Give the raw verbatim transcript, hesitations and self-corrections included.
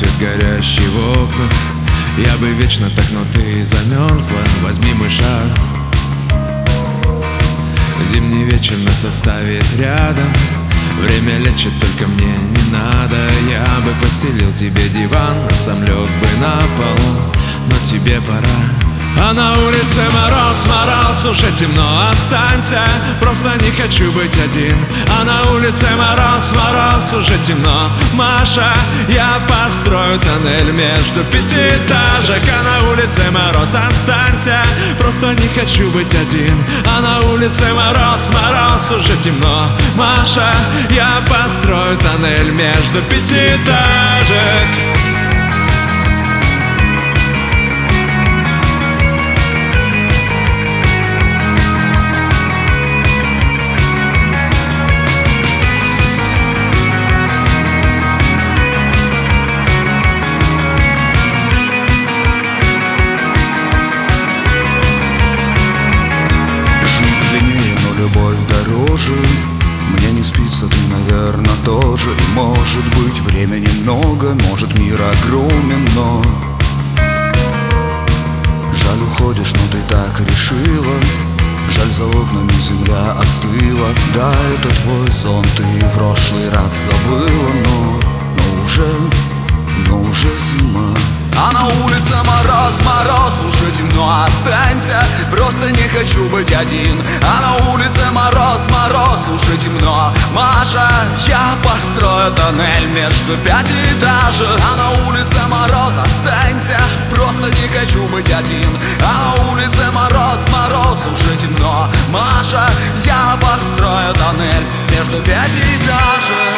свет горящий в окнах. Я бы вечно так, но ты замерзла. Возьми мой шар. Зимний вечер нас оставит рядом. Время лечит, только мне не надо. Я бы постелил тебе диван, а сам лег бы на пол. Но тебе пора. А на улице мороз, мороз, уже темно, останься. Просто не хочу быть один. А на улице мороз, мороз, уже темно. Маша, я построю тоннель между пятиэтажек. А на улице мороз, останься. Просто не хочу быть один. А на улице мороз, мороз, уже темно. Маша, я построю тоннель между пятиэтажек. Любовь дороже, мне не спится, ты, наверное, тоже. И может быть, времени много, может, мир огромен, но жаль, уходишь, но ты так решила. Жаль, за окнами земля остыла. Да, это твой сон, ты в прошлый раз забыла. Но, но уже, но уже зима. А на улице мороз, мороз, уже темно, останься. Просто не хочу быть один. А на улице мороз, мороз, уже темно. Маша, я построю тоннель между пятиэтажек. А на улице мороз, останься. Просто не хочу быть один. А на улице мороз, мороз, уже темно. Маша, я построю тоннель между пятиэтажек.